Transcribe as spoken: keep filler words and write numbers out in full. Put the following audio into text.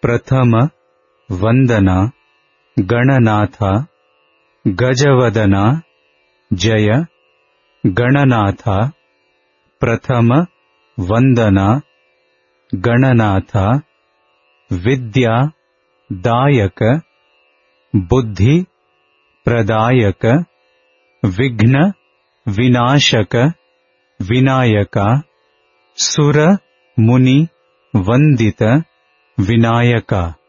प्रथम वंदना गणनाथ गजवदना जय गणनाथ प्रथम वंदना गणनाथ विद्या दायक बुद्धि प्रदायक विघ्न विनाशक विनायक सुर मुनि वंदित विनायक।